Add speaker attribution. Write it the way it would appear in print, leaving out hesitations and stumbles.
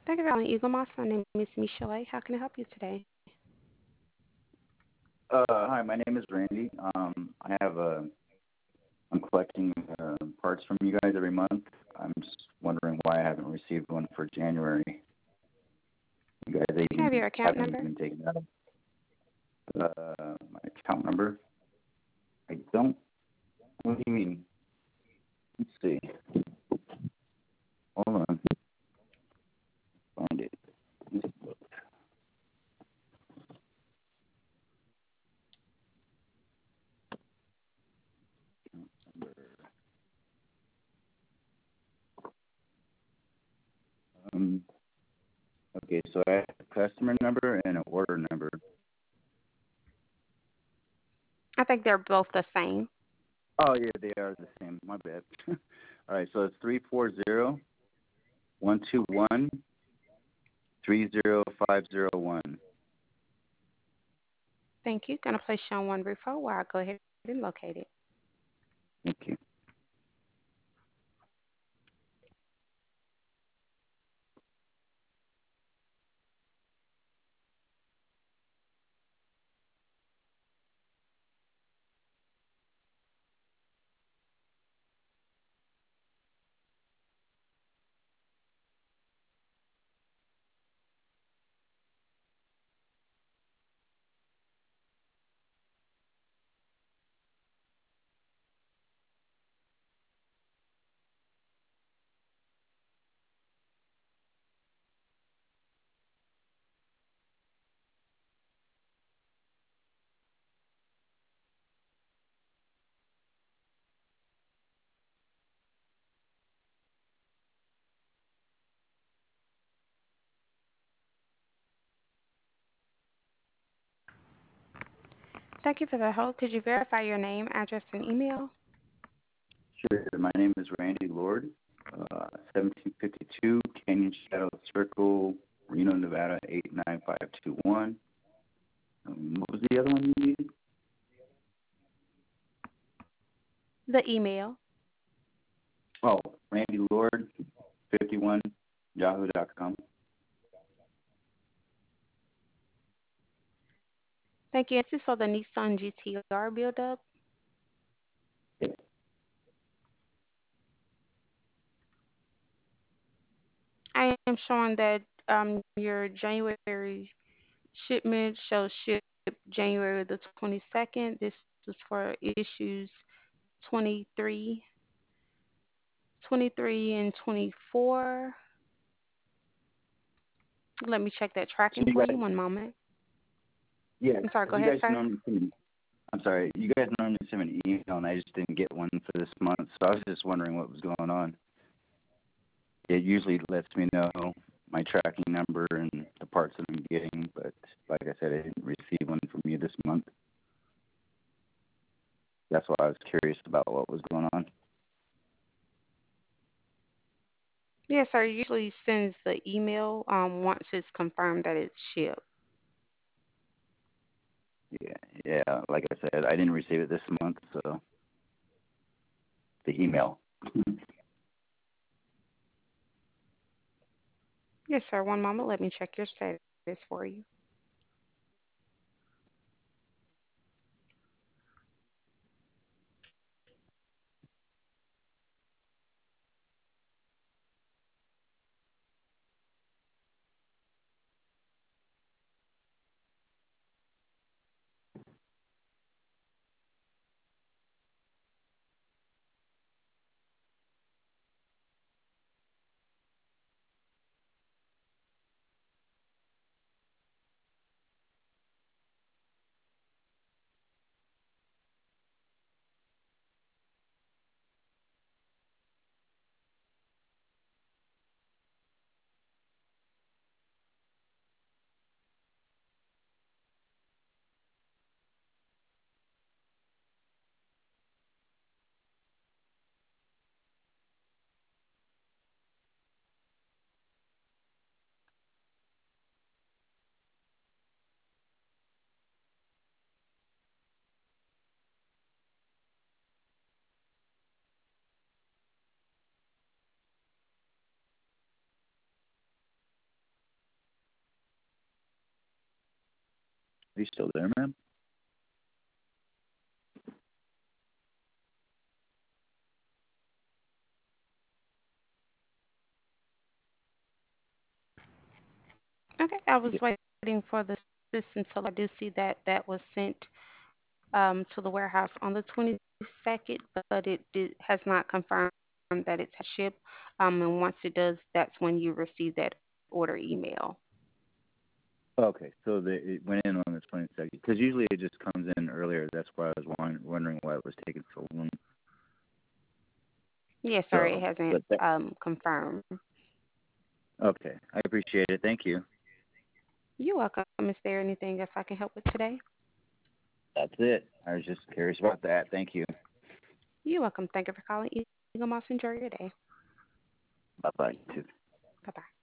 Speaker 1: Thank you for calling Eagle Moss. My name is Michelle. How can I help you today?
Speaker 2: Hi, my name is Randy. I have I'm collecting parts from you guys every month. I'm just wondering why I haven't received one for January. You guys
Speaker 1: Can I
Speaker 2: even
Speaker 1: have your account
Speaker 2: haven't
Speaker 1: number?
Speaker 2: even taken out my account number. I don't. What do you mean? Let's see. Hold on. Find it. Let's look. Um, okay, so I have a customer number and an order number.
Speaker 1: I think they're both the same.
Speaker 2: Oh yeah, they are the same. My bad. All right, so it's 340-121-30501.
Speaker 1: Thank you. Gonna place you on one brief hold while I go ahead and locate it.
Speaker 2: Thank you.
Speaker 1: Thank you for the hold. Could you verify your name, address, and email?
Speaker 2: Sure. My name is Randy Lord, 1752 Canyon Shadow Circle, Reno, Nevada 89521. What was the other one you needed?
Speaker 1: The email.
Speaker 2: Oh, Randy Lord 51 yahoo.com.
Speaker 1: Thank you. This is for the Nissan GTR build-up.
Speaker 2: Yeah.
Speaker 1: I am showing that your January shipment shows shipped January the 22nd. This was for issues 23, 23, and 24. Let me check that
Speaker 2: So
Speaker 1: tracking
Speaker 2: you
Speaker 1: for you.
Speaker 2: guys,
Speaker 1: One moment.
Speaker 2: yeah,
Speaker 1: I'm sorry. Go
Speaker 2: you
Speaker 1: ahead,
Speaker 2: guys
Speaker 1: sir.
Speaker 2: normally send me, I'm sorry, you guys normally send me an email and I just didn't get one for this month, so I was just wondering what was going on. It usually lets me know my tracking number and the parts that I'm getting, but like I said, I didn't receive one from you this month. That's why I was curious about what was going on.
Speaker 1: Yes, sir. Usually sends the email once it's confirmed that it's shipped.
Speaker 2: Yeah, yeah. Like I said, I didn't receive it this month, so the email.
Speaker 1: Yes, sir. One moment. Let me check your status for you.
Speaker 2: you still there, ma'am?
Speaker 1: Okay, I
Speaker 2: Yeah.
Speaker 1: was waiting for the system to. I do see that that was sent to the warehouse on the 22nd, but has not confirmed that it's shipped. And once it does, that's when you receive that order email.
Speaker 2: Okay, so it went in on the 22nd, because usually it just comes in earlier. That's why I was wondering why it was taking so long.
Speaker 1: Yes, sir, it
Speaker 2: So,
Speaker 1: hasn't
Speaker 2: but that,
Speaker 1: confirmed.
Speaker 2: okay, I appreciate it. Thank you.
Speaker 1: You're welcome. Is there anything else I can help with today?
Speaker 2: That's it. I was just curious about that. Thank you.
Speaker 1: You're welcome. Thank you for calling Eagle Moss. Enjoy your day.
Speaker 2: Bye bye.
Speaker 1: Bye bye.